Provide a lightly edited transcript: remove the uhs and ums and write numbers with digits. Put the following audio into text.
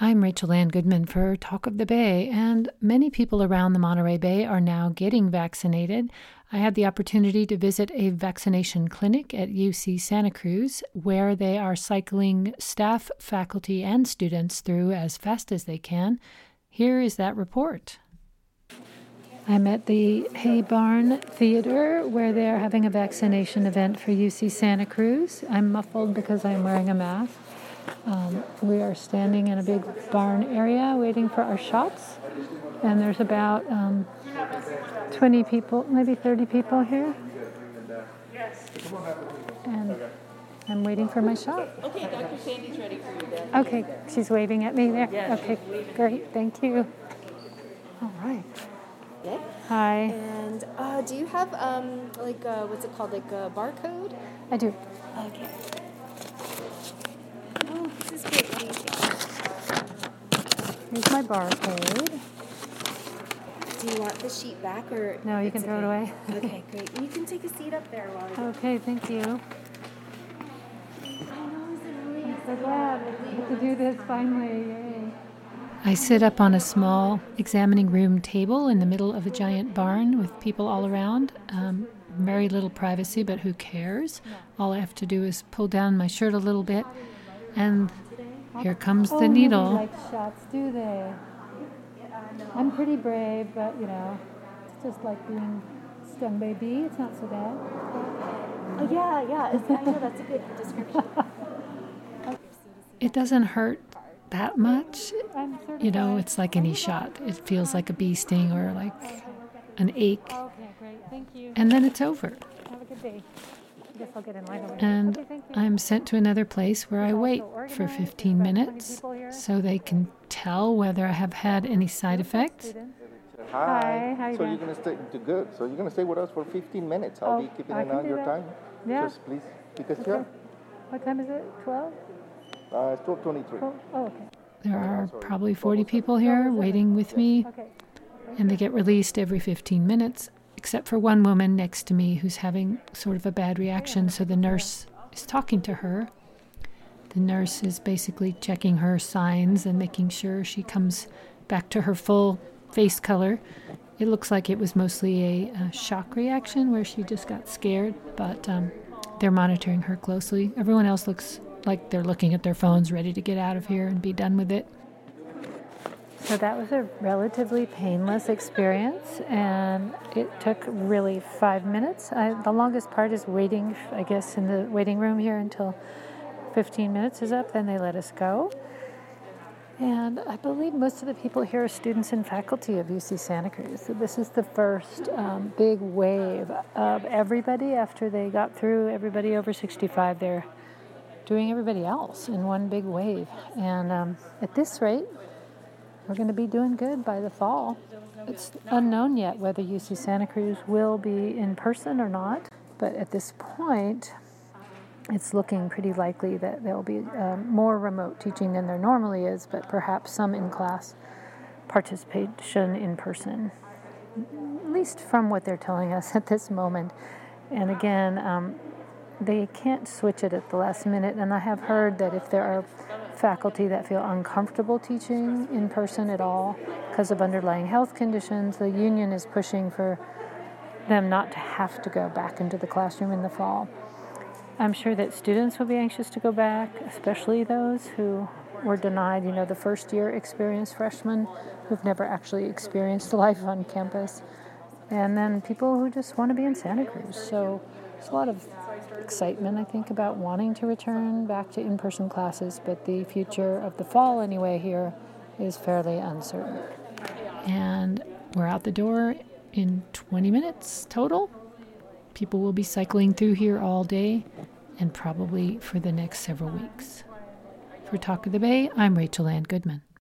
I'm Rachel Ann Goodman for Talk of the Bay, and many people around the Monterey Bay are now getting vaccinated. I had the opportunity to visit a vaccination clinic at UC Santa Cruz, where they are cycling staff, faculty, and students through as fast as they can. Here is that report. I'm at the Hay Barn Theater, where they are having a vaccination event for UC Santa Cruz. I'm muffled because I'm wearing a mask. We are standing in a big barn area waiting for our shots, and there's about 20 people, maybe 30 people here, and I'm waiting for my shot. Okay, Dr. Sandy's ready for you then. Okay, she's waving at me there? Yes. Okay, great, thank you. All right. Okay. Hi. And do you have what's it called, like a barcode? I do. Okay. Oh, this is great. What do you think? Here's my barcode. Do you want the sheet back or? No, you it's can throw it okay? away. Okay, great. You can take a seat up there while you. Okay, thank you. I know, is it really? I'm so glad I get to do this finally. Yay. I sit up on a small examining room table in the middle of a giant barn with people all around. Very little privacy, but who cares? All I have to do is pull down my shirt a little bit, and here comes the needle. Nobody likes shots, do they? I'm pretty brave, but it's just like being stung by a bee. It's not so bad. Oh yeah. I know that's a good description. It doesn't hurt that much. I'm certified. It's like any shot. It feels like a bee sting or like an ache. Okay, great. Thank you. And then it's over. Have a good day. I guess I'll get in line over there. And Okay, thank you. I'm sent to another place where I wait for 15 minutes so they can tell whether I have had any side effects. Hi, how you So doing? you're gonna stay good. So you're gonna stay with us for 15 minutes. I'll be keeping I an can eye on do your that. time. Yeah. Just please pick a Okay. chair. What time is it? 12? It's 12:23. Oh, okay. There are probably 40 people here waiting with me, Okay. and they get released every 15 minutes, except for one woman next to me who's having sort of a bad reaction, so the nurse is talking to her. The nurse is basically checking her signs and making sure she comes back to her full face color. It looks like it was mostly a shock reaction where she just got scared, but they're monitoring her closely. Everyone else looks like they're looking at their phones, ready to get out of here and be done with it. So that was a relatively painless experience, and it took really 5 minutes. The longest part is waiting, I guess, in the waiting room here until 15 minutes is up, then they let us go. And I believe most of the people here are students and faculty of UC Santa Cruz. So this is the first big wave of everybody after they got through everybody over 65. They're doing everybody else in one big wave. And at this rate, we're going to be doing good by the fall. It's unknown yet whether UC Santa Cruz will be in person or not. But at this point, it's looking pretty likely that there will be more remote teaching than there normally is, but perhaps some in-class participation in person, at least from what they're telling us at this moment. And again, they can't switch it at the last minute, and I have heard that if there are faculty that feel uncomfortable teaching in person at all because of underlying health conditions, the union is pushing for them not to have to go back into the classroom in the fall. I'm sure that students will be anxious to go back, especially those who were denied, the first-year experience freshmen who've never actually experienced life on campus, and then people who just want to be in Santa Cruz. So there's a lot of excitement, I think, about wanting to return back to in-person classes, but the future of the fall, anyway, here is fairly uncertain. And we're out the door in 20 minutes total. People will be cycling through here all day and probably for the next several weeks. For Talk of the Bay, I'm Rachel Ann Goodman.